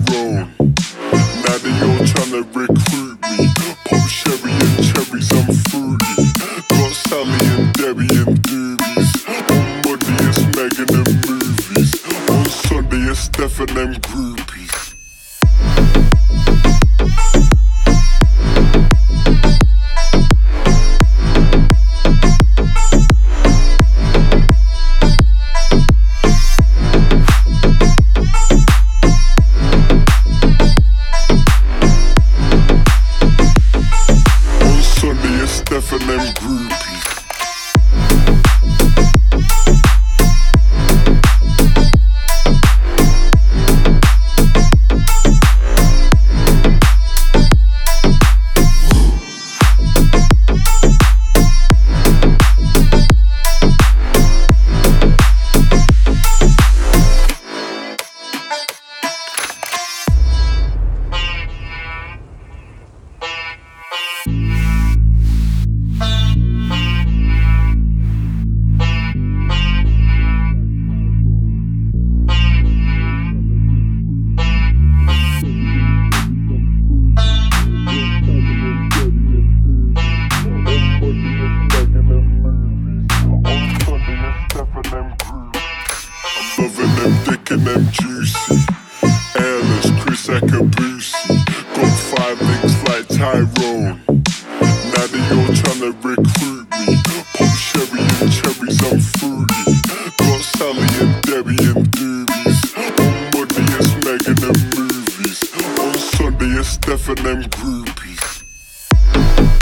Tyrone. Now they all tryna recruit me. Pop sherry and cherries, I'm fruity. Got Sally and Debbie and doobies. On Monday it's Megan and movies. On Sunday it's Steph and them groupies. Steph and them groupies. Loving them thick and them juicy. Airless, Chris Akabusi. Got 5 links like Tyrone. Now they all tryna recruit me. Pop sherry and cherries, I'm fruity. Got Sally and Debbie and doobies. On Monday it's Megan and movies. On Sunday it's Steph and them groupies.